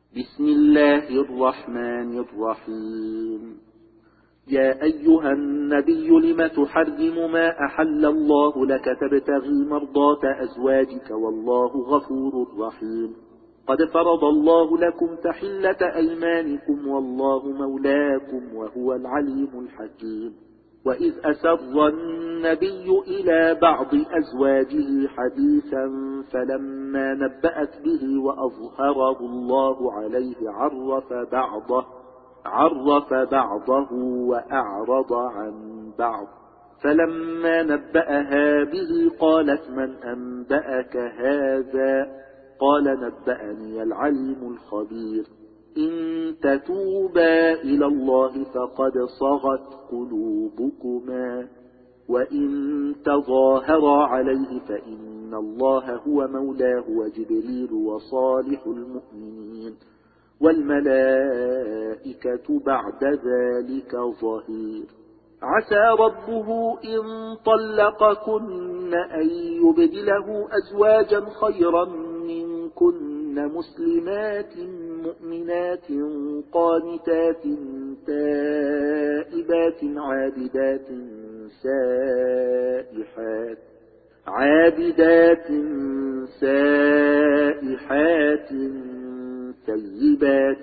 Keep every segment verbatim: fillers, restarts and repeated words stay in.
بسم الله الرحمن الرحيم. يا أيها النبي لم تحرم ما أحل الله لك تبتغي مرضات أزواجك والله غفور رحيم. قد فرض الله لكم تحلة أيمانكم والله مولاكم وهو العليم الحكيم. وإذ أسر النبي إلى بعض أزواجه حديثا فلما نبأت به وأظهره الله عليه عرف بعضه عرف بعضه وأعرض عن بعض. فلما نبأها به قالت من أنبأك هذا؟ قال نبأني العليم الخبير. إن تتوبا إلى الله فقد صغت قلوبكما وإن تظاهرا عليه فإن الله هو مولاه وجبريل وصالح المؤمنين والملائكة بعد ذلك ظهير. عسى ربه إن طلقكن أن يبدله أزواجا خيرا منكن مسلمات مؤمنات قانتات تائبات عابدات سائحات عابدات سائحات ثيبات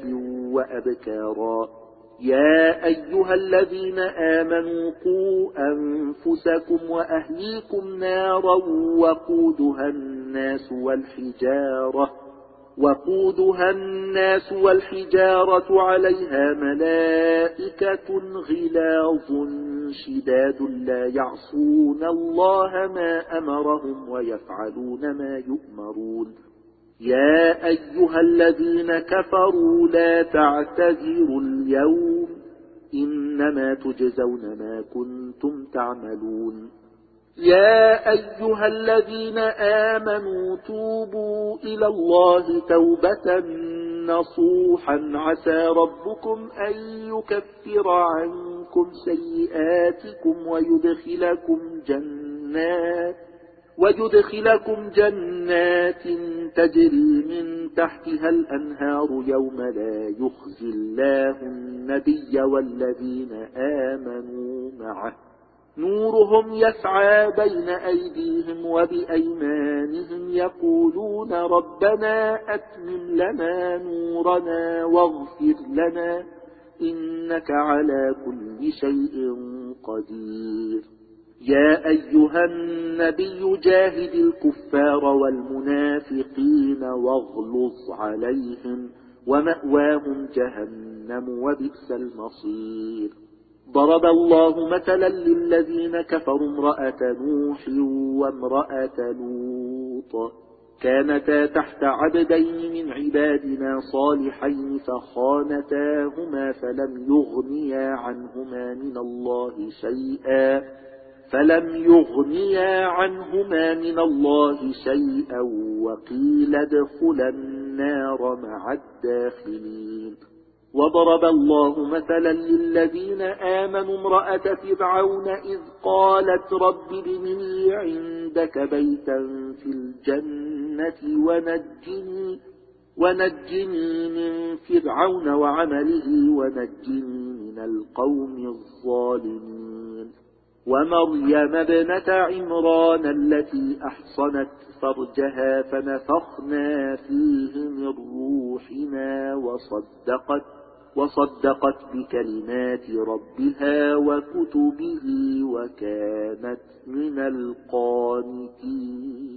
وأبكارا. يا أيها الذين آمنوا قوا أنفسكم وأهليكم نارا وقودها الناس والحجارة وقودها الناس والحجارة عليها ملائكة غلاظ شداد لا يعصون الله ما أمرهم ويفعلون ما يؤمرون. يا أيها الذين كفروا لا تعتذروا اليوم إنما تجزون ما كنتم تعملون. يا أيها الذين آمنوا توبوا إلى الله توبة نصوحا عسى ربكم أن يكفر عنكم سيئاتكم ويدخلكم جنات ويدخلكم جنات تجري من تحتها الأنهار يوم لا يخزي الله النبي والذين آمنوا معه نورهم يسعى بين أيديهم وبأيمانهم يقولون ربنا أتمم لنا نورنا واغفر لنا إنك على كل شيء قدير. يا أيها النبي جاهد الكفار والمنافقين واغلظ عليهم ومأواهم جهنم وبئس المصير. ضرب الله مثلا للذين كفروا امرأة نوح وامرأة لوط كانتا تحت عبدين من عبادنا صالحين فخانتاهما فلم يغنيا عنهما من الله شيئا فلم يغنيا عنهما من الله شيئا وقيل ادخلا النار مع الداخلين. وضرب الله مثلا للذين آمنوا امرأة فرعون إذ قالت رب ابن لي عندك بيتا في الجنة ونجني, ونجني من فرعون وعمله ونجني من القوم الظالمين. ومريم ابنة عمران التي أحصنت فرجها فنفخنا فيه من روحنا وصدقت وصدقت بكلمات ربها وكتبه وكانت من القانتين.